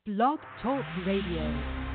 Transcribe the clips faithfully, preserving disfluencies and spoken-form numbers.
Blog Talk Radio.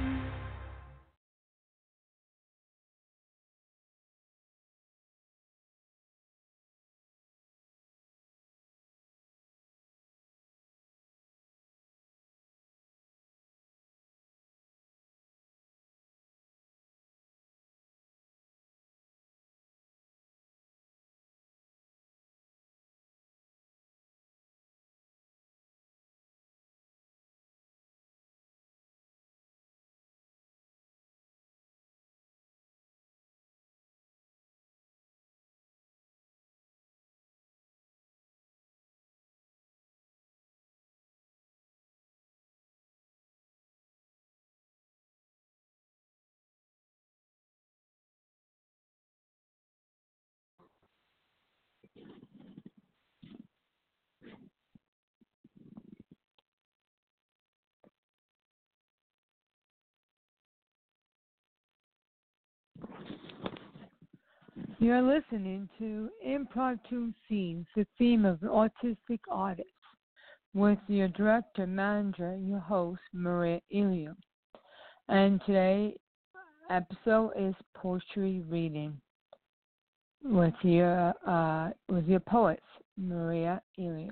You're listening to Impromptu Scenes, the theme of autistic artists, with your director, manager, your host, Maria Ilium. And today episode is poetry reading with your uh, with your poets, Maria Ilium.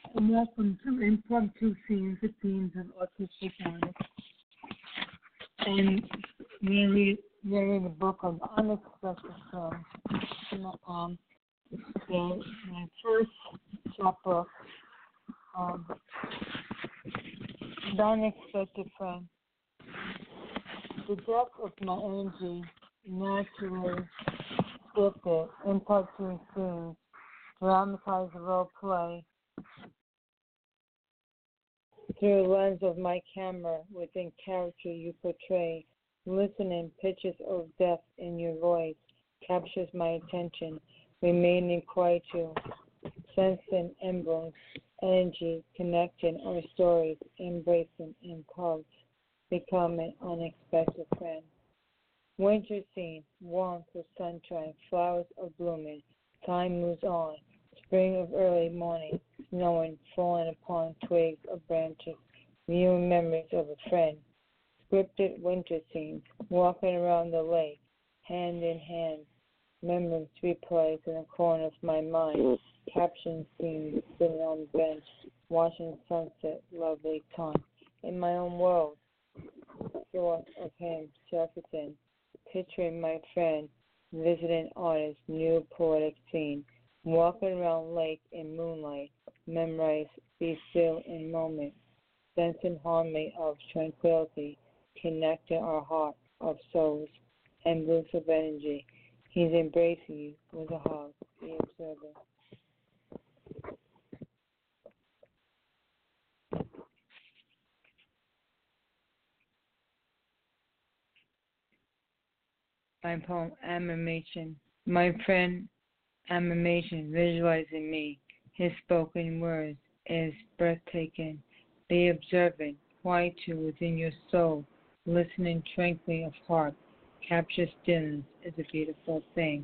And welcome to Impromptu Scenes, the themes of autistic artists. And we're read- we're in the book of Unexpected Friends. Um, the, my first chapter, um, The Unexpected Friend. The depth of my energy naturally shifted, impromptu scenes, dramatize role play, through the lens of my camera within character you portray. Listening, pitches of depth in your voice captures my attention. Remaining quietude, sensing emblems, energy, connecting our stories, embracing in parts, become an unexpected friend. Winter scene, warmth of sunshine, flowers are blooming, time moves on. Spring of early morning, snowing, falling upon twigs or branches, viewing memories of a friend. Scripted winter scenes, walking around the lake, hand in hand, memories replays in the corner of my mind. Caption scenes, sitting on the bench, watching sunset, lovely time. In my own world, thought of him surfacing, picturing my friend, visiting artist, new poetic scene. Walking around lake in moonlight, memorize, be still in moment, sensing harmony of tranquility, connecting our heart of souls, and boost of energy. He's embracing you with a hug, the observer. My poem, Animation. My friend, Animation, visualizing me. His spoken words is breathtaking. Be observant, quietude within your soul, listening tranquilly of heart. Capture stillness is a beautiful thing.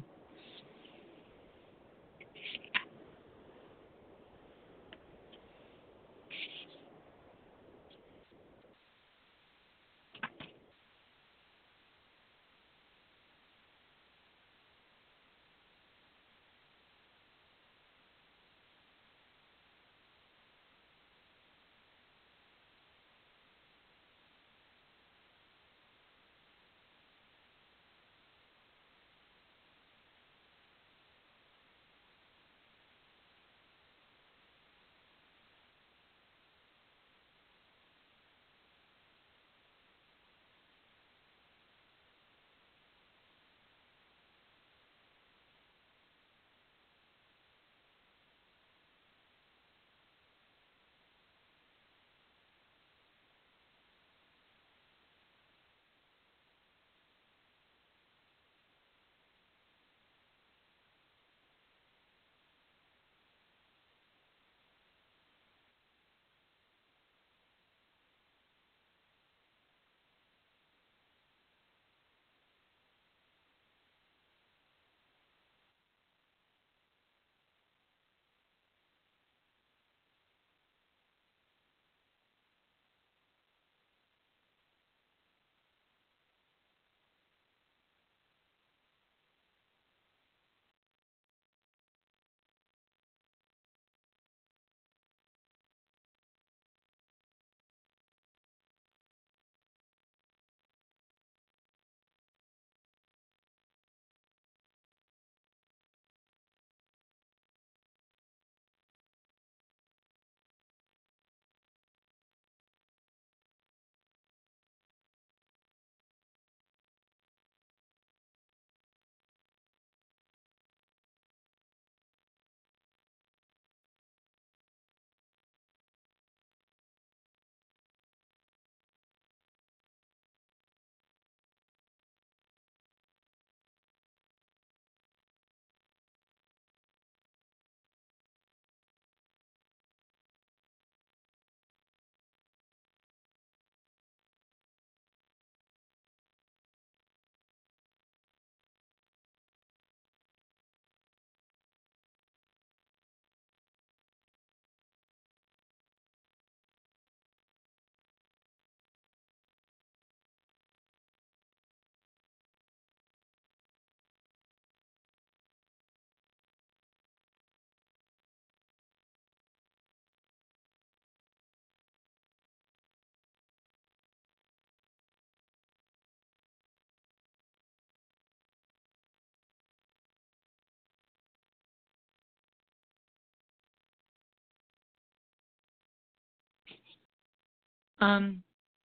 Um,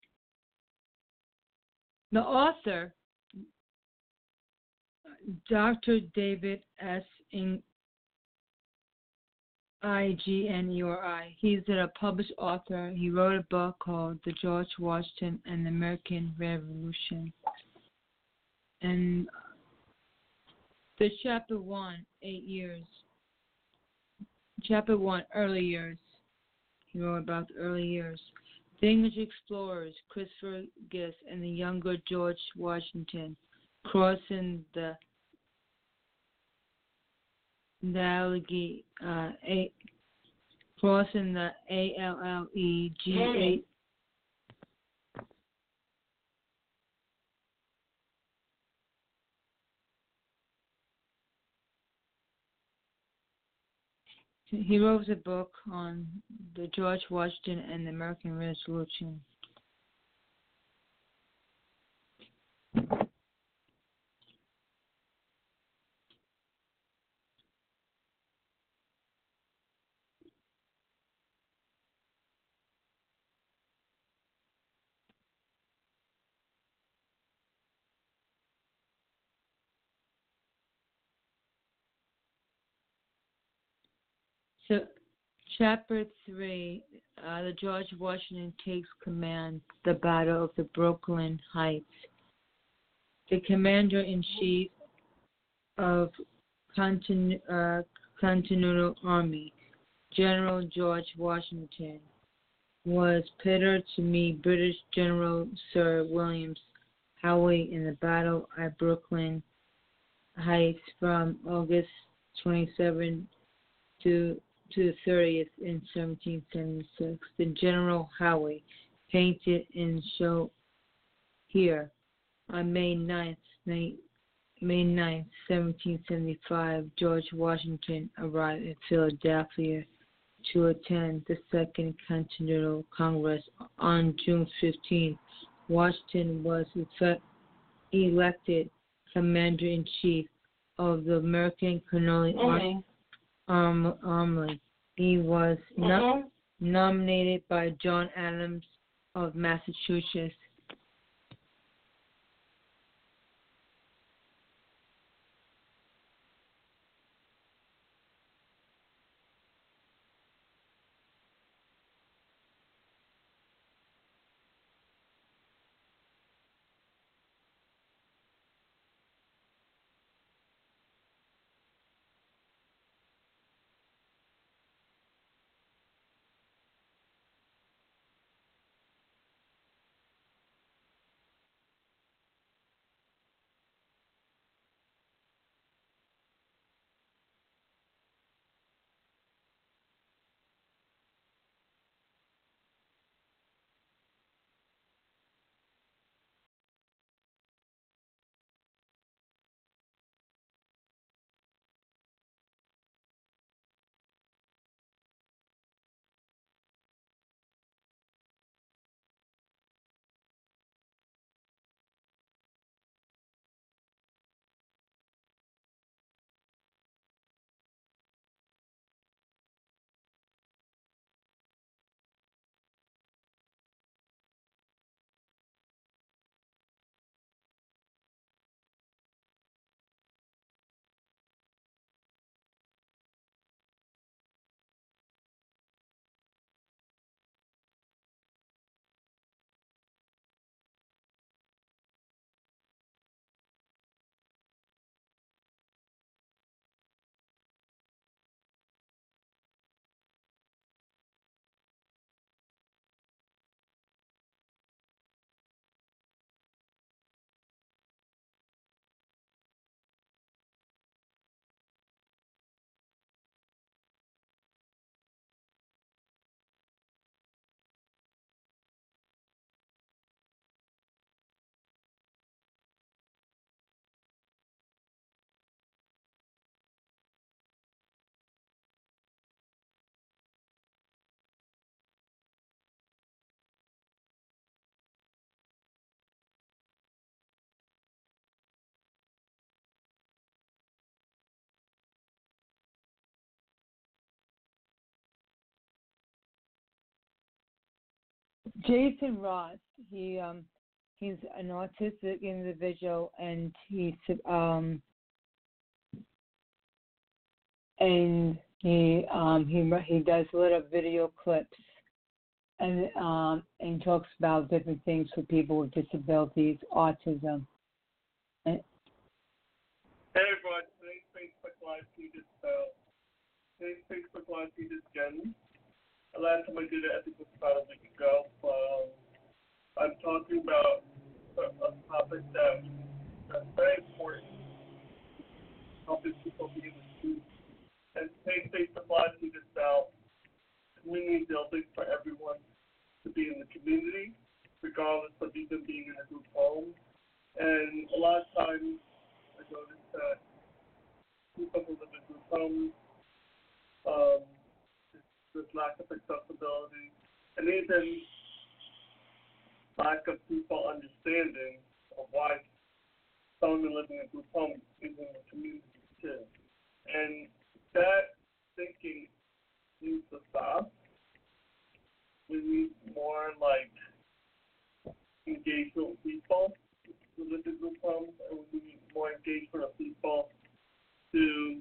the author, Doctor David S. I G N E R I. He's a published author. He wrote a book called The George Washington and the American Revolution. And the chapter one, eight years. Chapter one, early years. He wrote about the early years. The English explorers, Christopher Gist and the younger George Washington, crossing the the Allegheny, uh, a, crossing the A L L E G A. He wrote a book on the George Washington and the American Revolution. So, chapter three, uh, the George Washington takes command, the Battle of the Brooklyn Heights. The commander-in-chief of Continental, uh, Continental Army, General George Washington, was pitted to meet British General Sir William Howe in the Battle at Brooklyn Heights from August twenty-seventh to to the thirtieth in seventeen seventy-six. The General Howe painted in show here on May ninth, May ninth, seventeen seventy-five. George Washington arrived in Philadelphia to attend the Second Continental Congress. On June fifteenth, Washington was elected Commander-in-Chief of the American Colonial Army. Um, Army. He was no- nominated by John Adams of Massachusetts. Jason Ross. He um he's an autistic individual, and he's um and he um he he does little video clips and um and talks about different things for people with disabilities, autism. And, hey everyone, today's Facebook Live feed is uh, today's Facebook Live feed is Jen. The last time I did it, I think it was about a week ago. Um, I'm talking about a, a topic that that's very important, helping people be able to. And today's Facebook Live feed is about community building for everyone to be in the community, regardless of even being in a group home. And a lot of times, I notice that people who live in group homes, um, there's lack of accessibility, and even lack of people understanding of why someone living in a group home is in the community too. And that thinking needs to stop. We need more like engagement with people who live in group homes, and we need more engagement of people to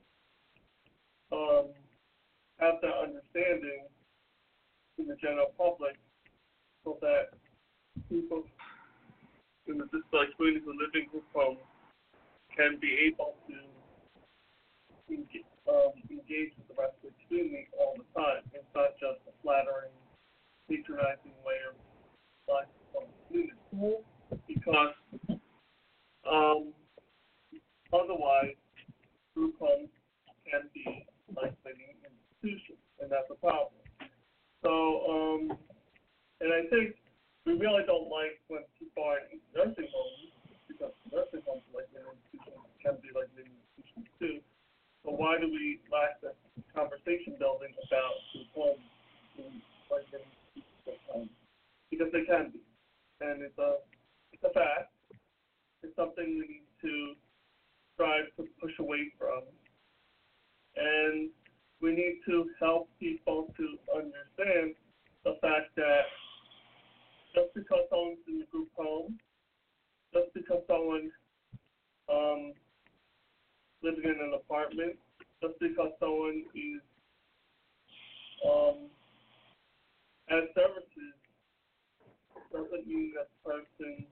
um, have that understanding in the general public, so that people in the disability community who live in group homes can be able to engage, um, engage with the rest of the community all the time. It's not just a flattering, patronizing way of life from the community, because um, otherwise group homes can be isolating institutions, and that's a problem. So, um, and I think we really don't like when people are in nursing homes, because nursing homes are like an institution, can be like an institution too. So why do we lack the conversation building about group homes in like an institution? Because they can be, and it's a it's a fact. It's something we need to strive to push away from, and we need to help people to understand the fact that just because someone's in a group home, just because someone um, living in an apartment, just because someone is um, has services, doesn't mean that the person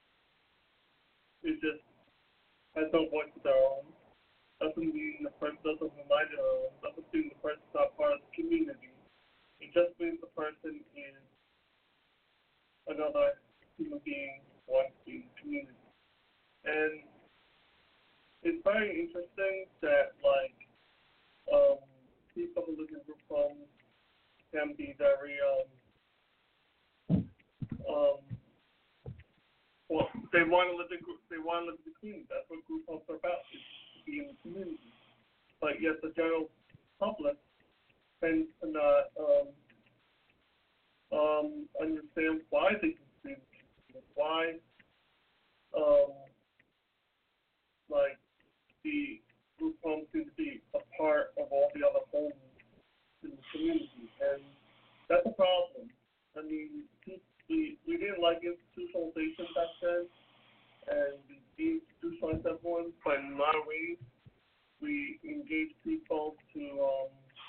is just has no voice of their own. Doesn't mean the person doesn't mind their own. Doesn't mean the person's not part of the community. It just means the person is another human being wants to be in the community. And it's very interesting that like um, people who live in group homes can be very um, um, well, they want to live in group. They want to live in the community. That's what group homes are about, is to be in the community. But yet the general public tends to not um, um, understand why they can be in the community, why um, like the group homes seem to be a part of all the other homes in the community, and that's a problem. I mean, we we didn't like institutionalization back then, and we deinstitutionalized everyone, but in a lot of ways, we engage people to um,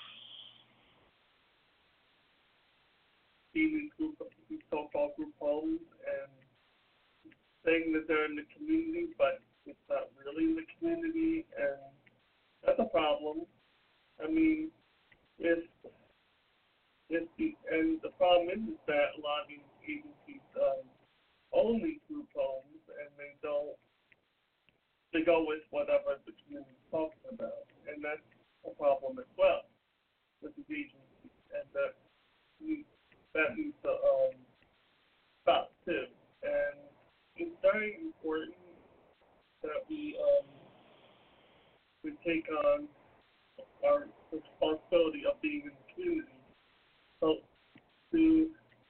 be in these, group, these so-called group homes and saying that they're in the community, but it's not really in the community, and that's a problem. I mean, if if the and the problem is, is that a lot of these agencies um, own these group homes, and they don't they go with whatever the community is talking about, and that's a problem as well with these agencies, and that needs that needs to um, stop too. And it's very important that we um, we take on our responsibility of being in the community, so to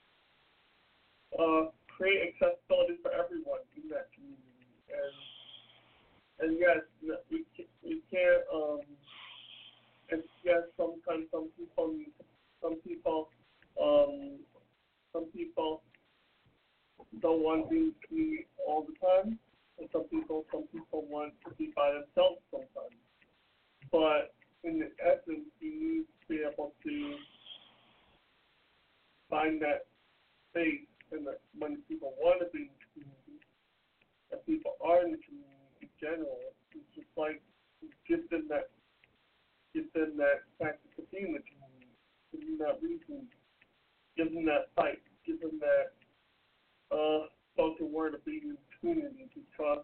uh, create accessibility for everyone in that community. And and yes, we we can't. Um, and yes, sometimes some people need some people um, some people don't want to be in the community all the time, and some people, some people want to be by themselves sometimes. But in the essence, you need to be able to find that space, and that when people want to be in the community, and people are in the community in general, it's just like give them that, give them that practice to be in the community, give them that reason, give them that fight, give them that uh, spoken word of being in the community, because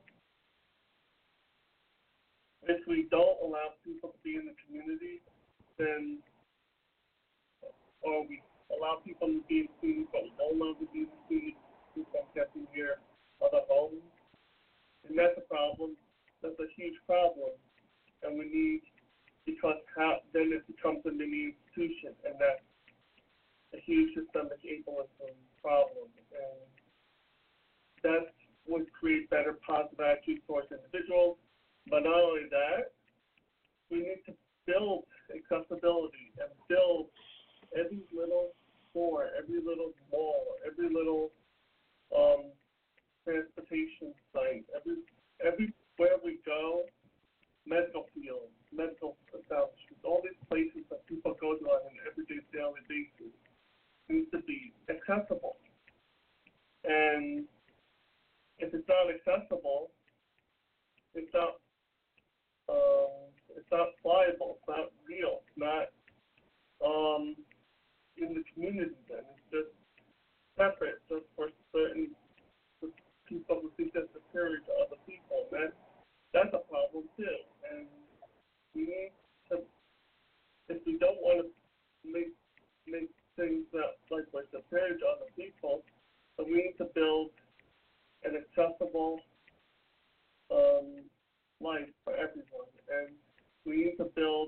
if we don't allow people to be in the community, then, or we allow people to be in the community, but we don't allow them to be in the community, people get in here other homes, and that's a problem. That's a huge problem, and we need, because how, then it becomes a mini institution, and that's a huge systemic ableism problem, and that would create better positive attitudes towards individuals. But not only that, we need to build accessibility and build every little store, every little mall, every little um, transportation site, every everywhere we go, medical fields, medical establishments, all these places that people go to on an everyday daily basis needs to be accessible. And if it's not accessible, it's not um, it's not pliable, it's not real, it's not um, in the community. Then it's just separate, just for certain people who think that's superior to other people. And that, that's a problem too. And we need to, if we don't want to make make things that like we're superior to other people, then we need to build an accessible um, life for everyone. And we need to build,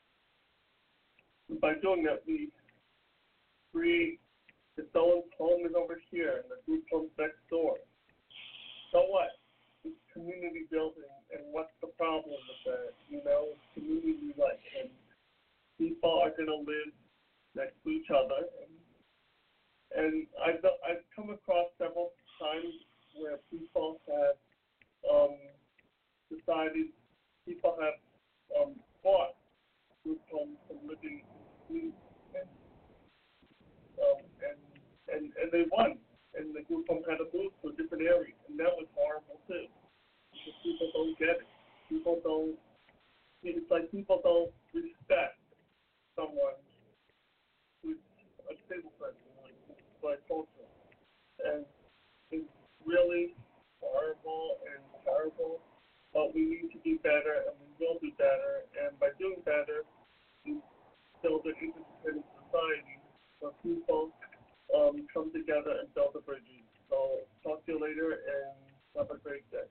by doing that, we create, if someone's home is over here and the group home's next door, so what? It's community building, and what's the problem with that? You know, it's community life, and people are going to live next to each other. And, and I've, I've come across several times where people have um, decided, people have um, bought group homes from living in and, um, and, and, and they won. And the group home had to move to a different area, and that was horrible too. Because people don't get it. People don't, it's like people don't respect someone who's a single person, like, like culture. And it's really horrible and terrible, but we need to do better, and we will do better. And by doing better, we build an interdependent society where people um, come together and build the bridges. So talk to you later, and have a great day.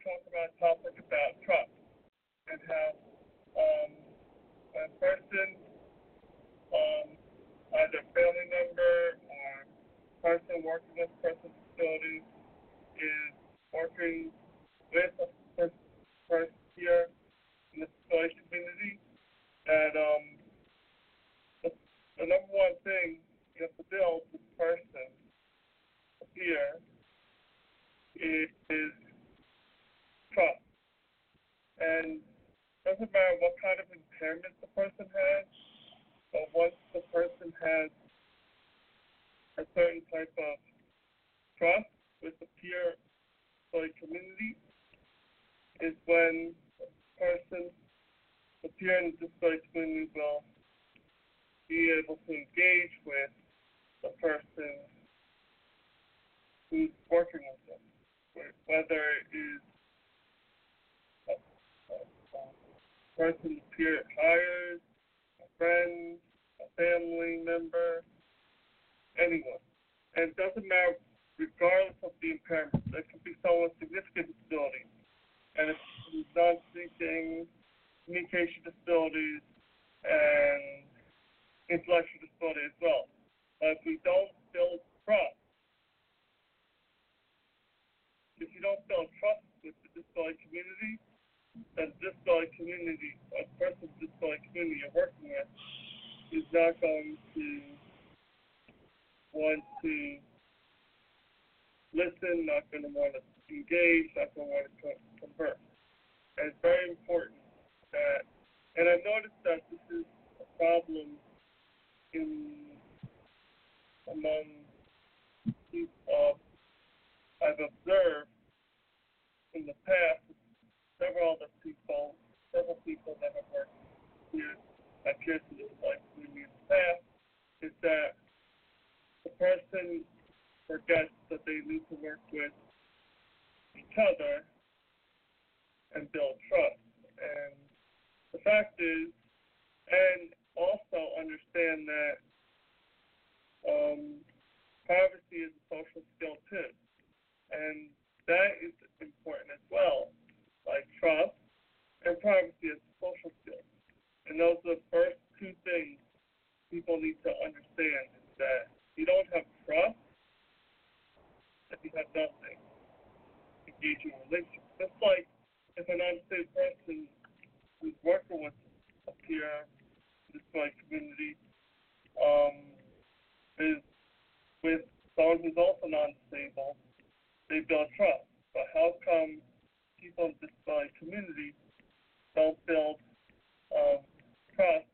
talk about a topic about trust and how um, a person, um, either family member or person working with person with disabilities is working with a person, person here in the disability community, that um, the, the number one thing you have to build with the person here is, is trust. And it doesn't matter what kind of impairment the person has, but once the person has a certain type of trust with the peer like community, is when the person, the peer in the disability community will be able to engage with the person who's working with them, whether it is a, a, a person the peer hires, a friend, a family member, anyone. And it doesn't matter, regardless of the impairment. There could be someone with significant disability, and it's non-speaking, communication disabilities, and intellectual disability as well. But if we don't build trust, if you don't build trust with the disability community, then the disability community, a person with the disability community you're working with, is not going to want to listen, not going to want to engage, not going to want to converse. And it's very important that, and I've noticed that this is a problem in among people uh, I've observed in the past, several other people, several people that have worked here at Pearson Disability Community in the past, is that the person forgets that they need to work with each other and build trust. And the fact is, and also understand that um, privacy is a social skill too. And that is important as well, like trust and privacy as a social skill. And those are the first two things people need to understand, is that you don't have trust, if you have nothing, engaging relationship. Just like if an unsafe person who's working with a peer in this like community um, is with someone who's also non-disabled, they build trust. But how come people in this like community don't build um, trust,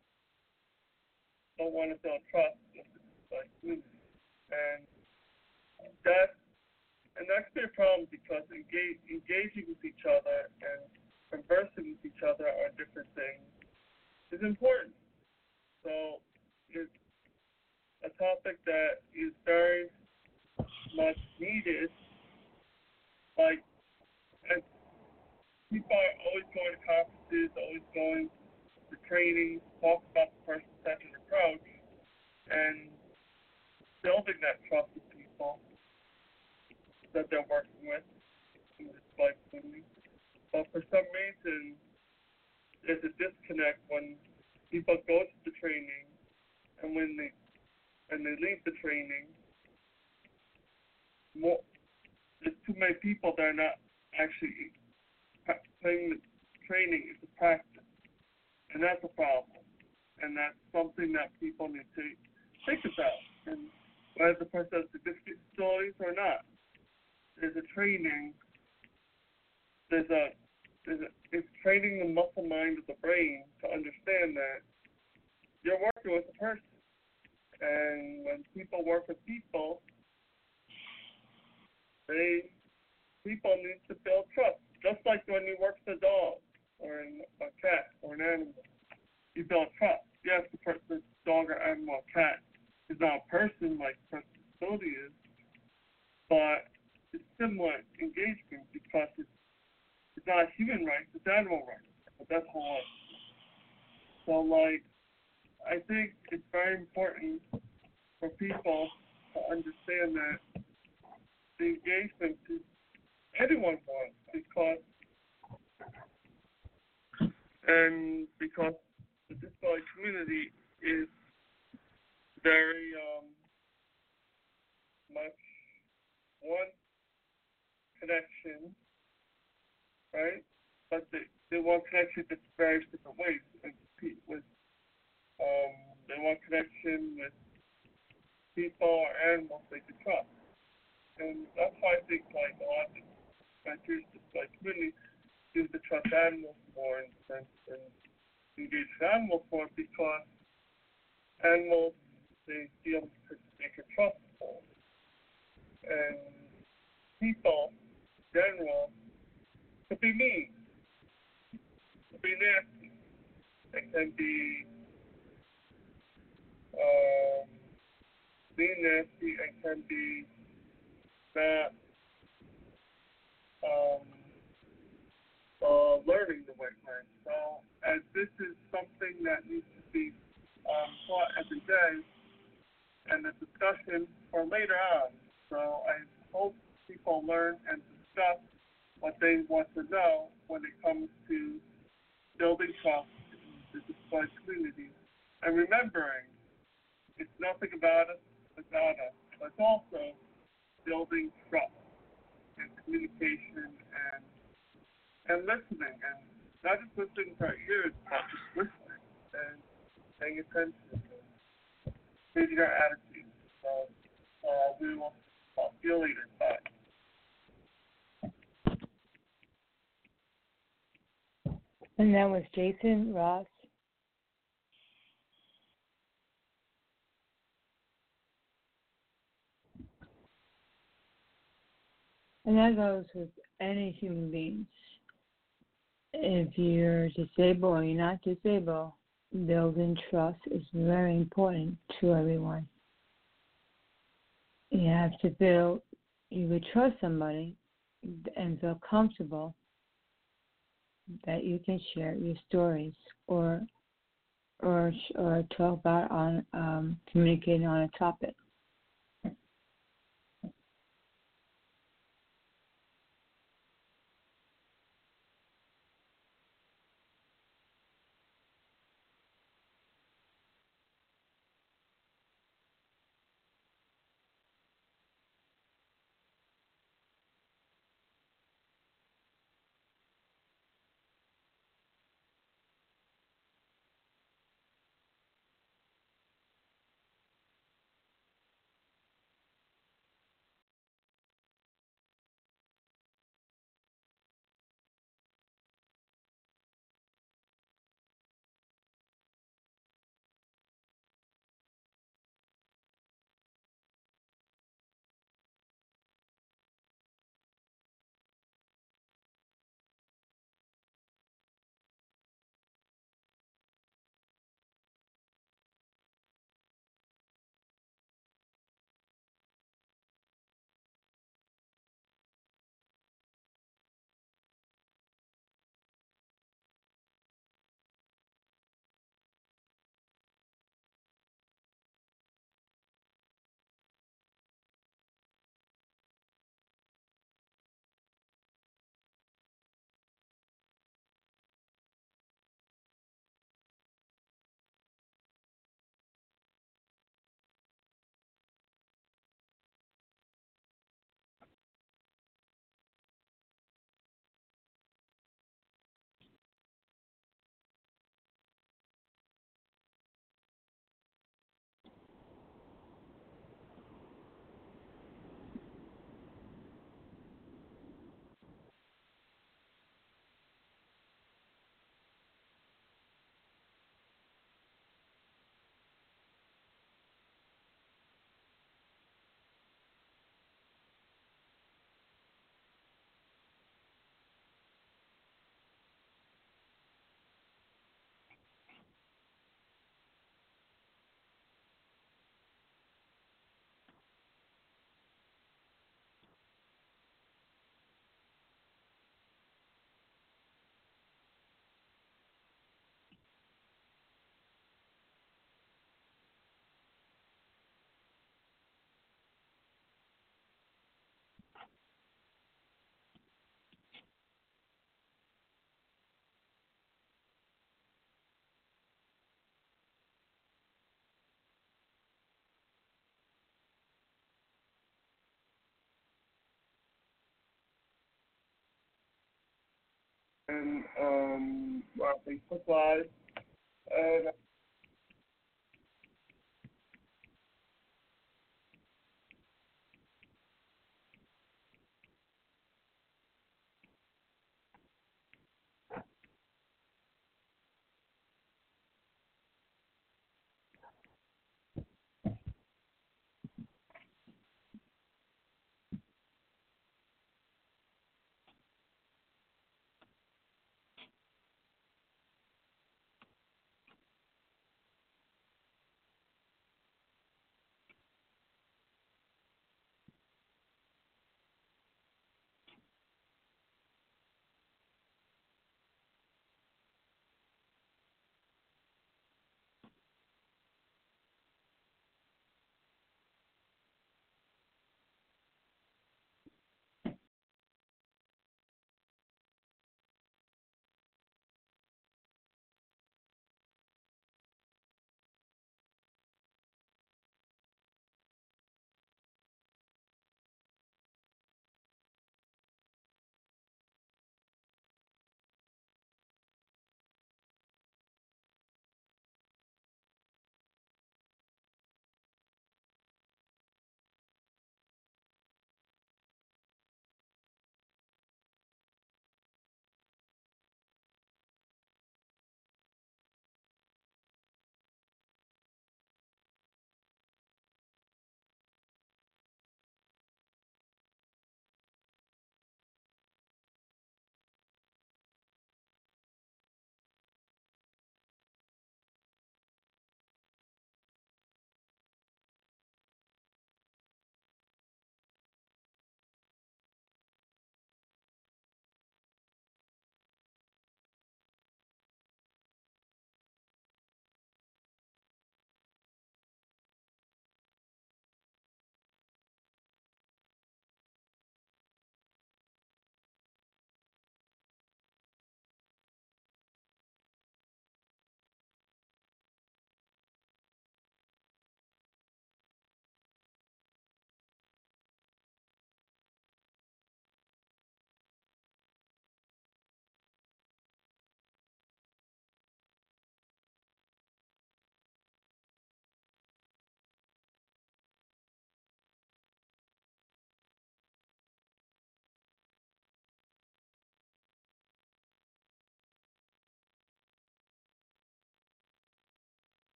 don't want to build trust with this like community? And that And that could be a problem because engage, engaging with each other and conversing with each other on different things is important. So it's a topic that is very much needed. Like, and people are always going to conferences, always going to training, talk about the person-centered approach, and building that trust with people that they're working with in this life community. But for some reason, there's a disconnect when people go to the training and when they and they leave the training. More, there's too many people that are not actually playing the training into practice, and that's a problem. And that's something that people need to think about. And whether the person has significant disabilities or not, there's a training, there's a, there's a, it's training the muscle mind of the brain to understand that you're working with a person. And when people work with people, they, people need to build trust. Just like when you work with a dog or a cat or an animal, you build trust. Yes, the person, dog or animal or cat is not a person like the person's disability is, but it's similar engagement because it's, it's not human rights, it's animal rights. But that's whole life. So, like, I think it's very important for people to understand that the engagement is anyone wants, because And because the disability community is very um, much one connection, right? But they, they want connection in various different ways and compete with um, they want connection with people or animals they can trust. And that's why I think like a lot of countries just like community do the trust animals more and, and, and engage with animals more because animals they feel they can trust them. And people in general could be mean, could be nasty. It can be um, being nasty and can be not um, uh, learning the way way. So, as this is something that needs to be um, taught every day and a discussion for later on. So, I hope people learn and discuss what they want to know when it comes to building trust in the disability community and remembering it's nothing about us without us, but it's also building trust and communication and and listening and not just listening to our ears, but just listening and paying attention and changing our attitude. So uh, we will uh, see you later. Bye. And that was Jason Ross. And that goes with any human beings. If you're disabled or you're not disabled, building trust is very important to everyone. You have to feel you would trust somebody and feel comfortable that you can share your stories or or or talk about on um, communicating on a topic. and um, our Facebook Live. And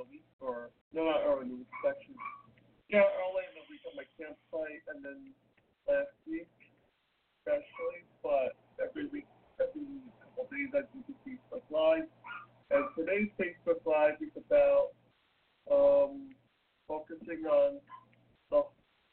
the week, or no, not early in the week, actually. Yeah, early in the week at my campsite, and then last week, especially, but every week, every couple of days I do the Facebook Live. And today's Facebook Live is about um, focusing on the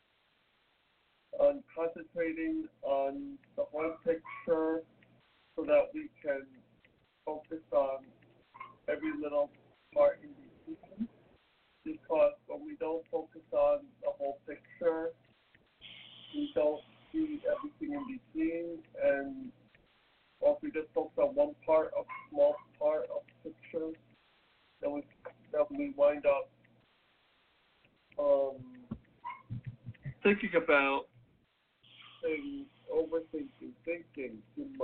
on concentrating on the whole picture so that we can focus on every little part in between. Because when we don't focus on the whole picture, we don't see everything in between, and or if we just focus on one part, a small part of the picture, then we, then we wind up um, thinking about things, overthinking, thinking too much,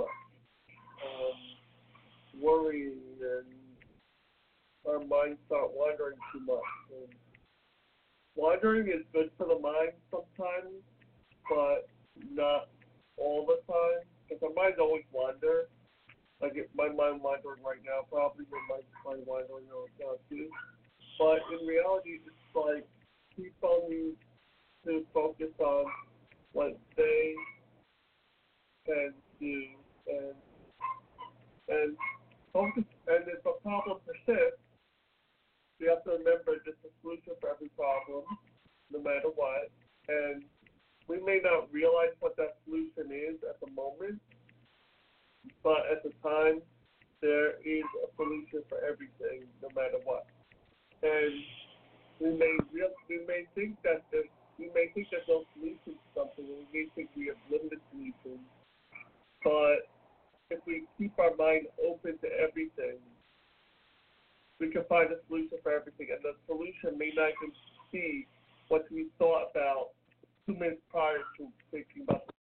um, worrying, and our minds start wandering too much. And wandering is good for the mind sometimes, but not all the time, because our minds always wander. Like if my mind wandering right now, probably my mind's mind wandering right now too. But in reality, it's like people need to focus on what they can do, and and focus. And if a problem persists, we have to remember there's a solution for every problem, no matter what. And we may not realize what that solution is at the moment, but at the time, there is a solution for everything, no matter what. And we may real, we may think that there's, we may think there's no solution to something, and we may think we have limited solutions. But if we keep our mind open to everything, we can find a solution for everything, and the solution may not even be what we thought about two minutes prior to thinking about the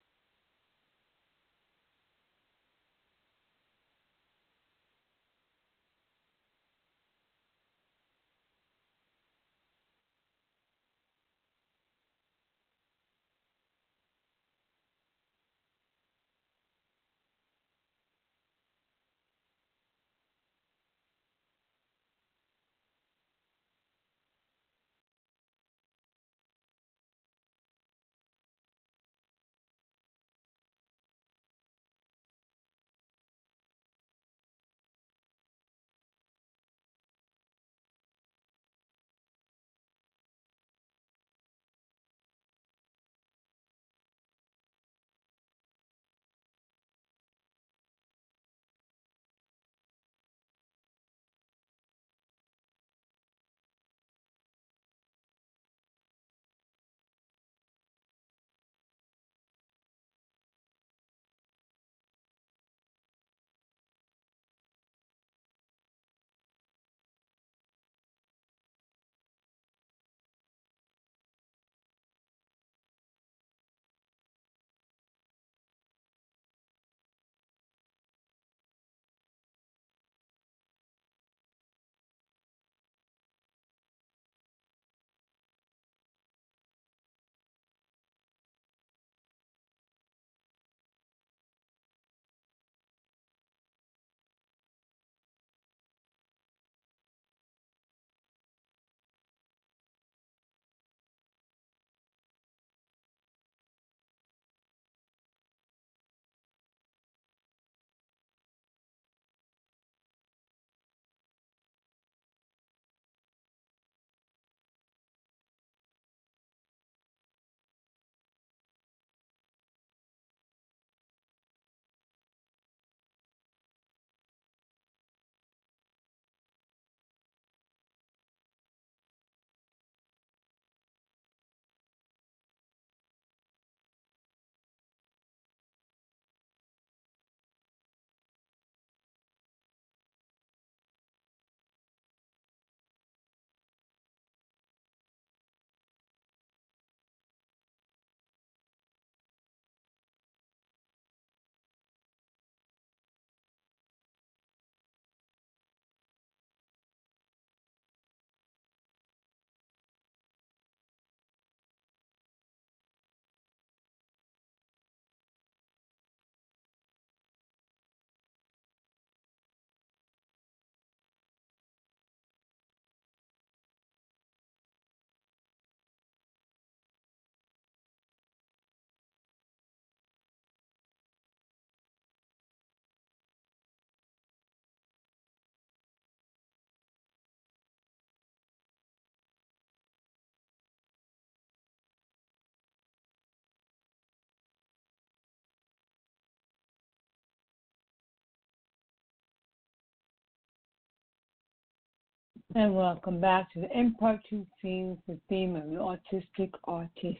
And welcome back to the In Part Two Themes, the theme of an autistic artist.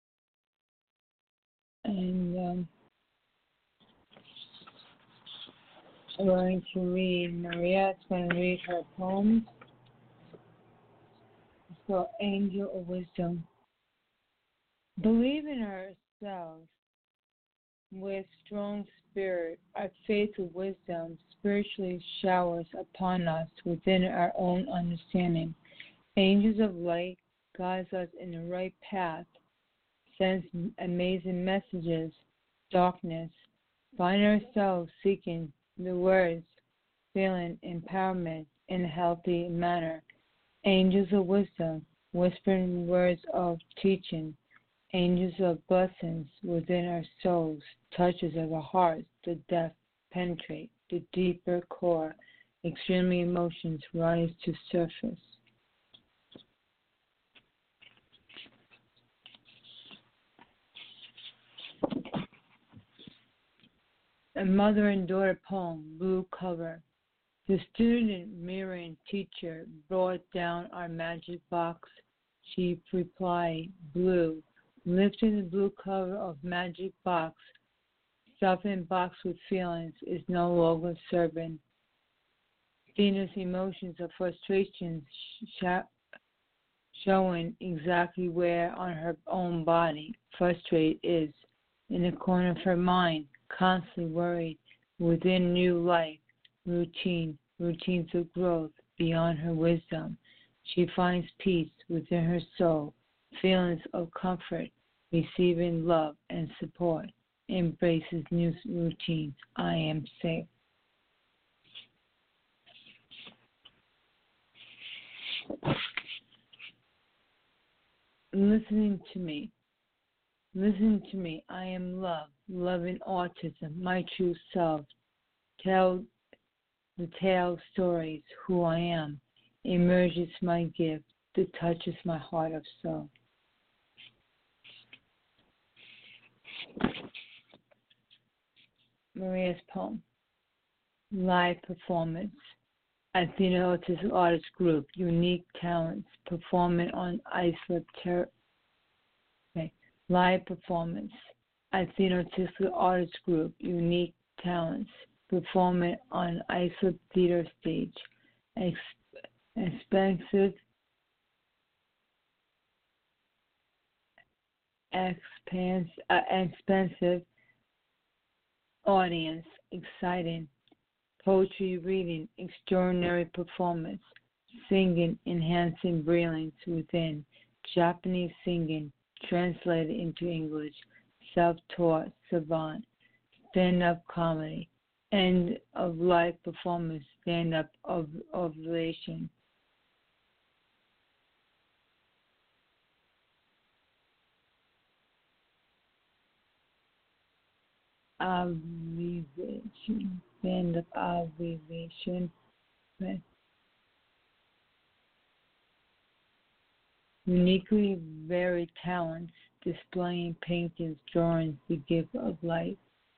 And um, I'm going to read, Mariette's going to read her poems. It's called Angel of Wisdom. Believe in ourselves with strong spirit. Our faith of wisdom spiritually showers upon us within our own understanding. Angels of light guides us in the right path, sends amazing messages, darkness. Find ourselves seeking the words, feeling empowerment in a healthy manner. Angels of wisdom, whispering words of teaching. Angels of blessings within our souls, touches of our hearts, the depth penetrate, the deeper core, extremely emotions rise to surface. A mother and daughter poem, blue cover. The student mirroring teacher brought down our magic box. She replied, blue. Lifting the blue cover of magic box, stuffing box with feelings is no longer serving. Venus emotions of frustration sh- showing exactly where on her own body frustrated is. In the corner of her mind, constantly worried, within new life, routine, routines of growth beyond her wisdom. She finds peace within her soul, feelings of comfort, receiving love and support, embraces new routines. I am safe. Listening to me. Listen to me. I am love, loving autism, my true self. Tell the tale stories, who I am. Emerges my gift that touches my heart of soul. Maria's poem. Live performance. Athena Autistic Artist Group, unique talents, performing on Islip Ter- okay. Live performance. Athena Autistic Artist Group, unique talents, performing on Islip Theater stage. Ex- expensive, expans- uh, expensive audience, exciting. Poetry reading, extraordinary performance, singing, enhancing brilliance within, Japanese singing, translated into English, self-taught savant, stand-up comedy, end of life performance, stand-up of ovulation. Ovulation, stand-up ovulation. Uniquely varied talents, displaying paintings, drawings, the gift of life.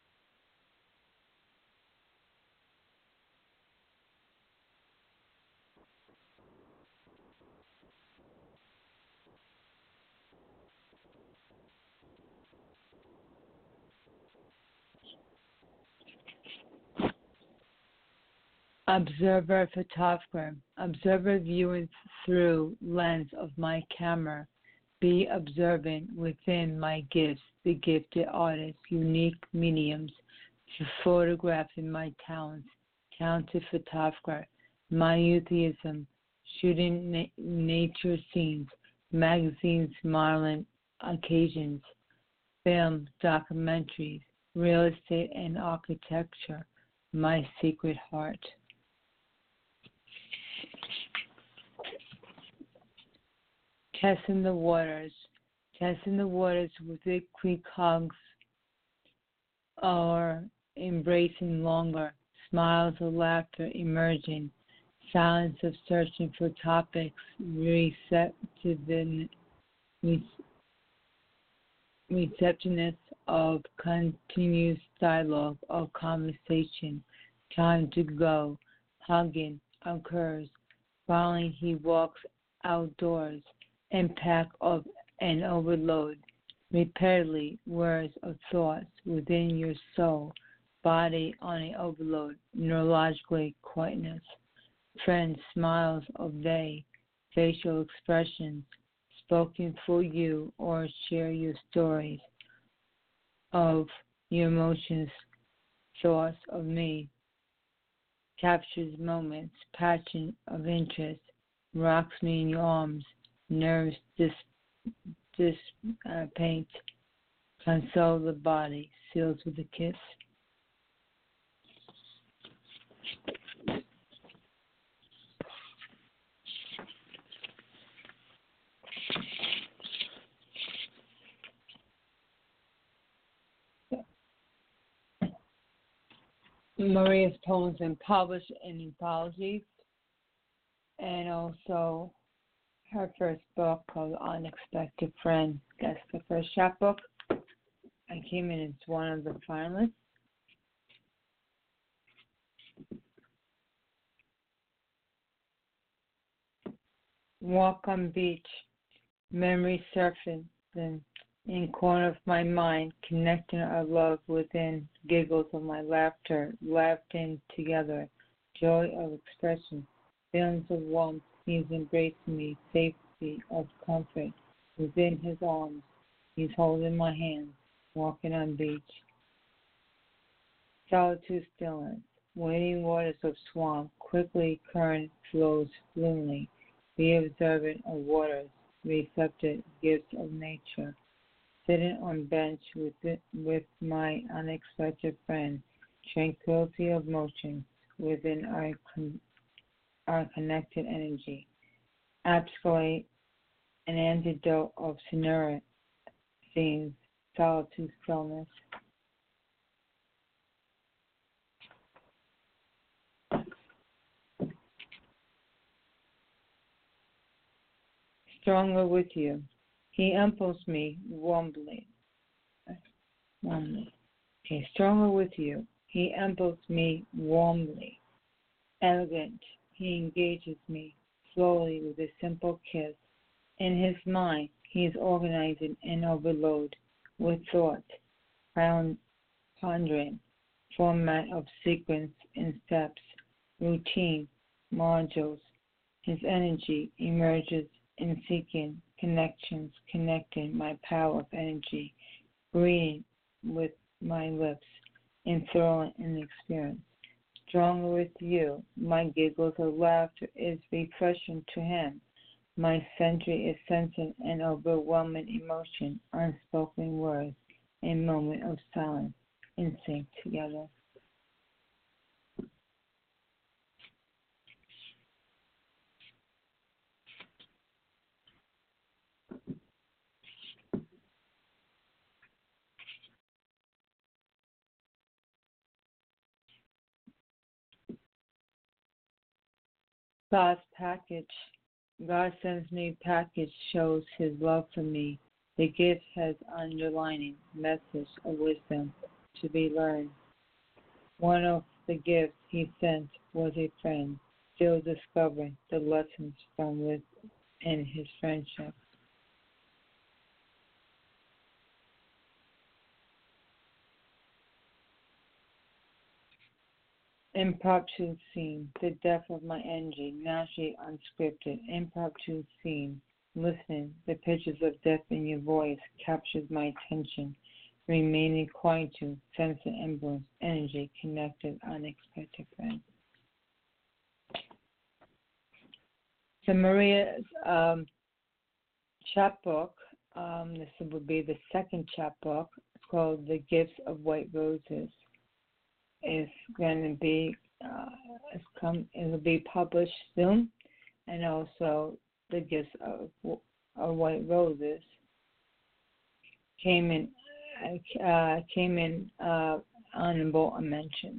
Observer photographer. Observer viewing through lens of my camera. Be observant within my gifts, the gifted artist, unique mediums, for photographing my talents, talented photographer, my atheism, shooting na- nature scenes, magazines, modeling occasions, film, documentaries, real estate and architecture, my secret heart. Testing the waters, testing the waters with quick hugs or embracing longer, smiles of laughter emerging, silence of searching for topics, receptiveness, receptiveness of continuous dialogue of conversation, time to go, hugging occurs, Finally, he walks outdoors, impact of an overload, repeatedly words of thoughts within your soul, body on an overload, neurologically quietness. Friends, smiles of they, facial expressions, spoken for you or share your stories of your emotions, thoughts of me, captures moments, passion of interest, rocks me in your arms, nerves dis, dis uh, paint, console the body, seals with a kiss. Maria's poems been published in anthologies, and also her first book called Unexpected Friend. That's the first chapbook. I came in as one of the finalists. Walk on beach, memory surfing in corner of my mind, connecting our love within, giggles of my laughter, laughed in together, joy of expression, feelings of warmth. He's embracing me, safety of comfort within his arms. He's holding my hand, walking on beach. Solitude stillness, waiting waters of swamp, quickly current flows fluently. Be observant of waters, receptive gifts of nature. Sitting on bench with it, with my unexpected friend, tranquility of motion within our con, our connected energy. Absolutely an antidote of scenario scenes, solitude, stillness. Stronger with you. He impulses me warmly. Warmly. Okay, stronger with you. He impulses me warmly. Elegant. He engages me slowly with a simple kiss. In his mind, he is organizing an overload with thought, found pondering, format of sequence and steps, routine, modules. His energy emerges in seeking connections, connecting my power of energy, breathing with my lips, enthralling in the experience. Stronger with you, my giggles of laughter is refreshing to him. My century is sensing an overwhelming emotion, unspoken words, a moment of silence, in sync together. God's package. God sends me package, shows his love for me. The gift has underlining message of wisdom to be learned. One of the gifts he sent was a friend, still discovering the lessons from within his friendship. Impromptu scene, the depth of my energy, naturally unscripted. Impromptu scene, listening, the pitches of depth in your voice captures my attention. Remaining quietude, sense and embrace, energy, connected, unexpected friend. So Maria's um, chapbook, um, this would be the second chapbook. It's called The Gifts of White Roses. Is going to be uh, it's come it'll be published soon, and also The Gifts of, of White Roses came in uh, came in uh, honorable mentions.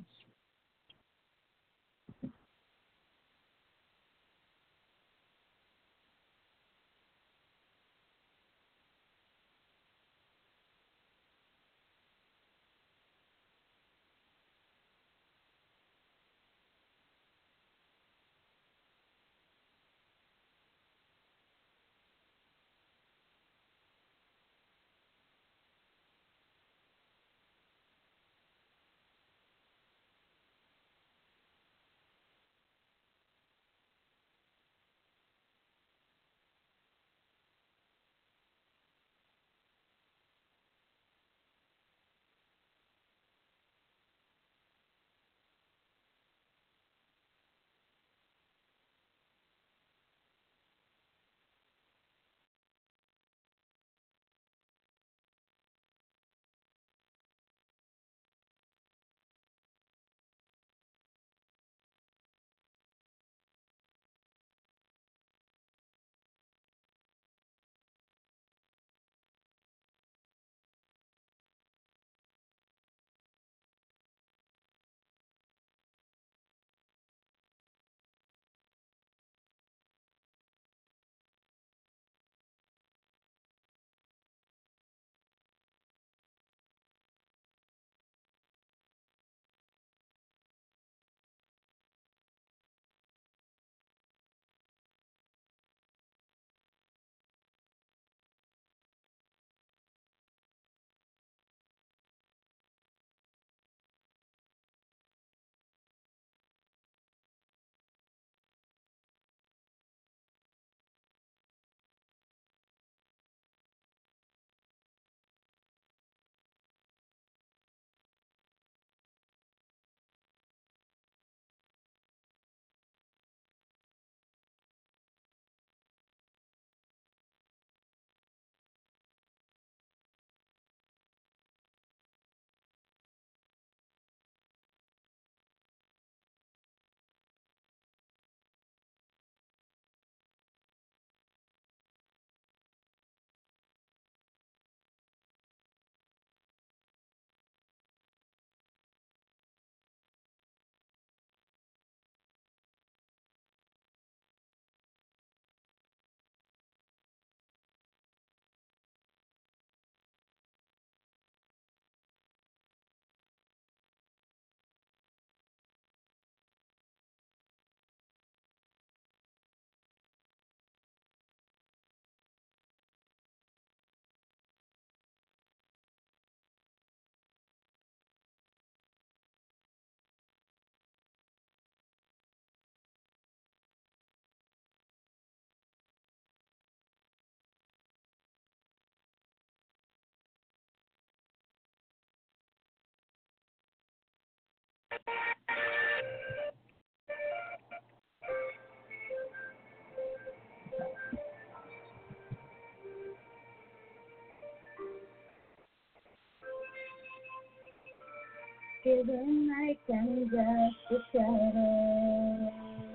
Feeling like I'm just a shadow.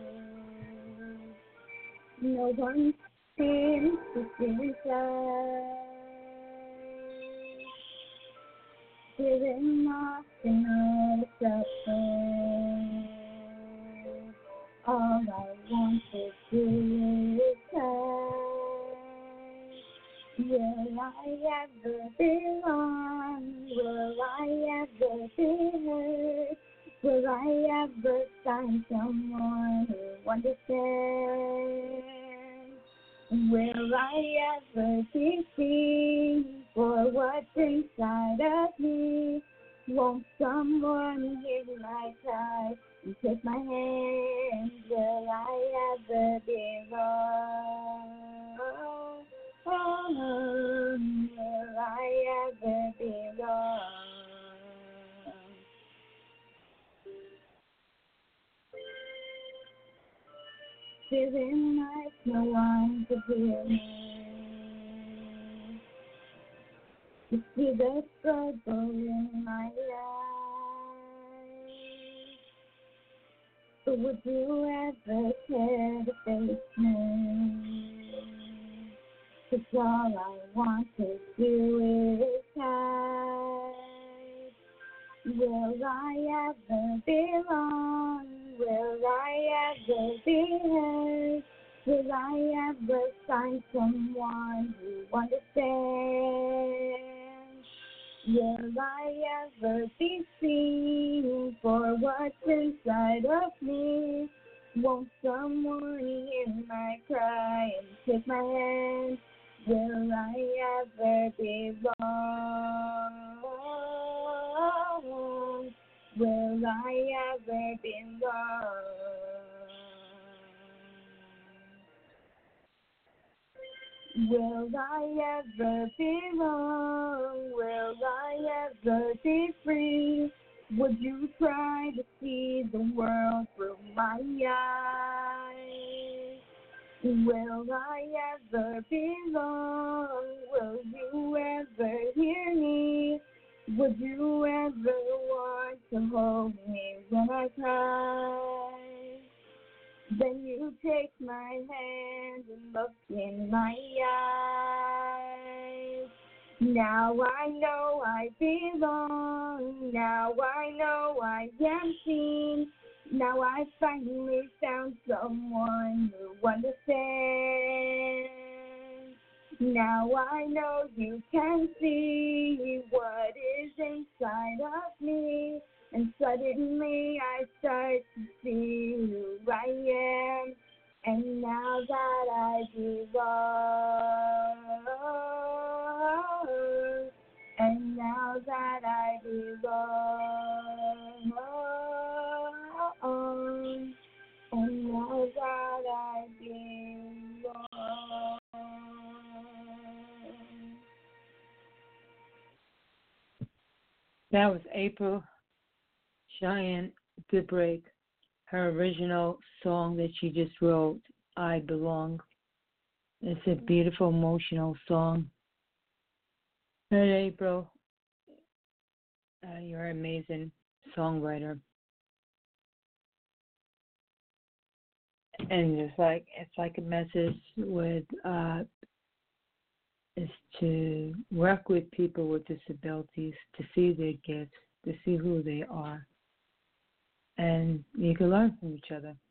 No one seems to see inside. Feeling lost in all the suffering. All I want to do is hide. Will I ever belong? Will I ever be heard? Will I ever find someone who understands? Will I ever be seen for what's inside of me? Won't someone hear my cry and take my hand? Will I ever be wrong? Oh, will I ever be wrong? Feeling like no one to hear me. You see the struggle in my life. But would you ever care to face me? 'Cause all I want to do is hide. Will I ever belong? Will I ever be heard? Will I ever find someone who understands? Will I ever be seen for what's inside of me? Won't someone hear my cry and take my hand? Will I ever be wrong? Will I ever be wrong? Will I ever be wrong? Will I ever be free? Would you try to see the world through my eyes? Will I ever be wrong? Will you ever hear me? Would you ever want to hold me when I cry? Then you take my hand and look in my eyes. Now I know I belong. Now I know I am seen. Now I finally found someone who understands. Now I know you can see what is inside of me. And suddenly I start to see who I am. And now that I belong, and now that I belong, and now that I belong. That was April Cheyenne Goodbreak, her original song that she just wrote, I Belong. It's a beautiful, emotional song. And April, uh, you're an amazing songwriter. And it's like it's like a message with uh, is to work with people with disabilities, to see their gifts, to see who they are, and you can learn from each other.